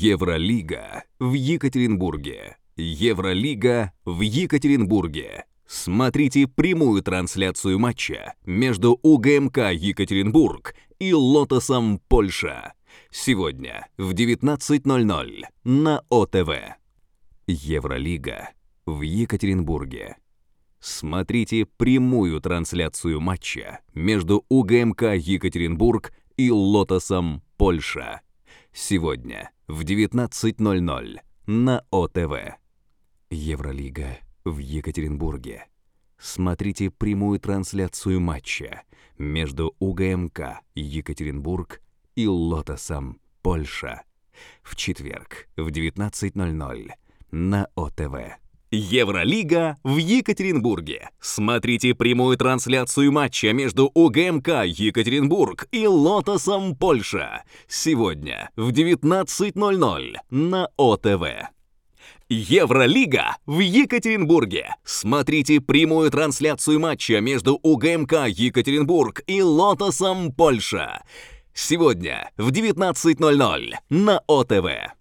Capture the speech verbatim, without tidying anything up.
Евролига в Екатеринбурге. Евролига в Екатеринбурге. Смотрите прямую трансляцию матча между УГМК Екатеринбург и Лотосом Польша. Сегодня в девятнадцать ноль ноль на ОТВ. Евролига в Екатеринбурге. Смотрите прямую трансляцию матча между УГМК Екатеринбург и Лотосом Польша. Сегодня в девятнадцать ноль ноль на ОТВ. Евролига в Екатеринбурге. Смотрите прямую трансляцию матча между УГМК Екатеринбург и Лотосом Польша. В четверг в девятнадцать ноль ноль на ОТВ. Евролига в Екатеринбурге. Смотрите прямую трансляцию матча между УГМК Екатеринбург и Лотосом Польша. Сегодня в девятнадцать ноль ноль на ОТВ. Евролига в Екатеринбурге. Смотрите прямую трансляцию матча между УГМК Екатеринбург и Лотосом Польша. Сегодня в девятнадцать ноль ноль на ОТВ.